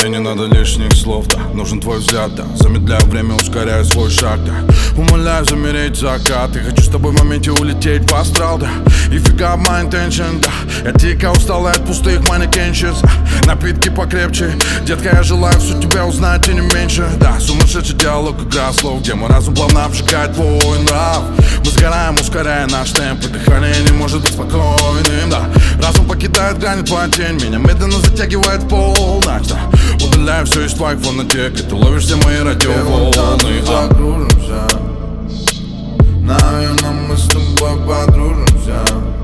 Мне не надо лишних слов, да, нужен твой взгляд, да. Замедляю время, ускоряю свой шаг, да. Умоляю замереть закат, и хочу с тобой в моменте улететь в астрал, да. И фига my intention, да. Я дико устал от пустых манекенщиц. Напитки покрепче, детка, я желаю всю тебя узнать и не меньше, да. Сумасшедший диалог, игра слов, где мой разум плавно обжигает твой нрав. Мы сгораем, ускоряя наш темп, и дыхание не может быть спокойным, да. Разум покидает грани, твоя тень меня медленно затягивает в полночь, да. Удаляю все из твоих фонотек, и ты ловишь все мои радиоволны. Закружимся, наверное, мы с тобой подружимся,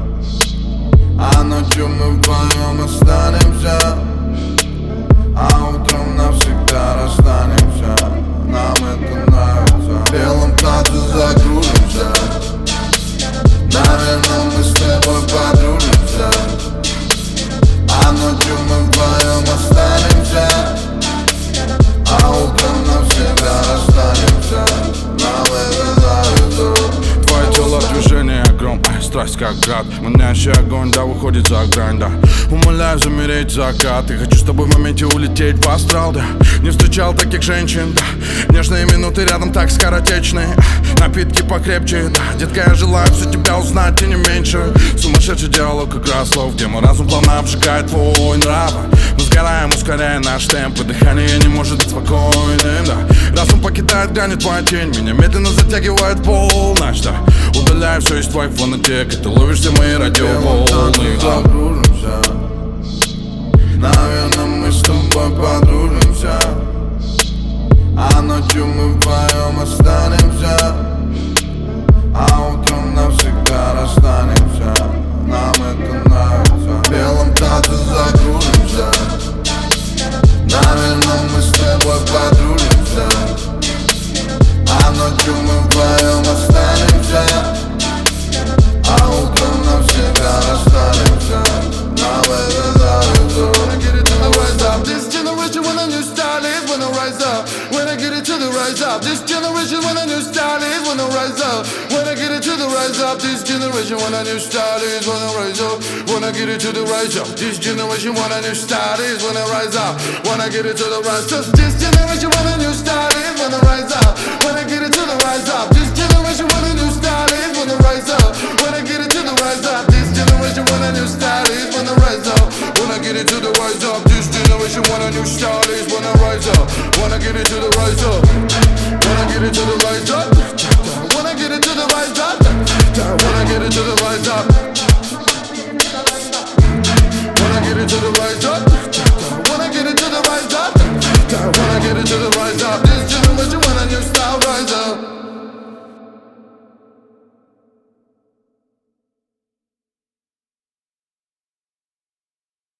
а ночью мы вдвоем останемся, а утром навсегда расстанемся. Нам это нравится. В белом платье закружимся, наверное, мы с тобой подружимся, а ночью мы вдвоем останемся, а утром навсегда расстанемся. Нам это нравится. Твое тело движение огром, страсть как град. Манящий огонь, да, выходит за грань, да. Умоляю замереть закат, и хочу с тобой в моменте улететь в астрал, да. Не встречал таких женщин, да. Нежные минуты рядом так скоротечные. Напитки покрепче, да. Детка, я желаю все тебя узнать и не меньше. Сумасшедший диалог, игра слов, где мой разум плавно обжигает твой нрав. Мы сгораем, ускоряя наш темп, и дыхание не может быть спокойным, да. Разум покидает грани, твоя тень меня медленно затягивает в полночь, да. Удаляю все из твоих фонотек, и ты ловишь все мои радиоволны. Закружимся, наверное, мы с тобой подружимся, а ночью мы вдвоем останемся, а утром навсегда расстанемся. Нам это нравится. В белом платье закружимся, наверное, мы с тобой подружимся, а ночью мы вдвоем останемся, а утром навсегда расстанемся. Нам это нравится. When I get it to the rise up, this generation when a new style is when I rise up. When I get it to the rise up, this generation when a new style is when I rise up. When I get it to the rise up, this generation when a new style is when I rise up. When I get it to the rise up, this generation when a new style is when I rise up. When I get it to the rise up, this generation when a new style is when I rise up. When I get it to the rise up, this generation when a new style is when I rise up. When I get it to the rise up, this generation when a new style is when I rise up. When I get it to the rise up, this generation when a new style is when I rise up. When I get it to the rise up, when I get it to the rise up.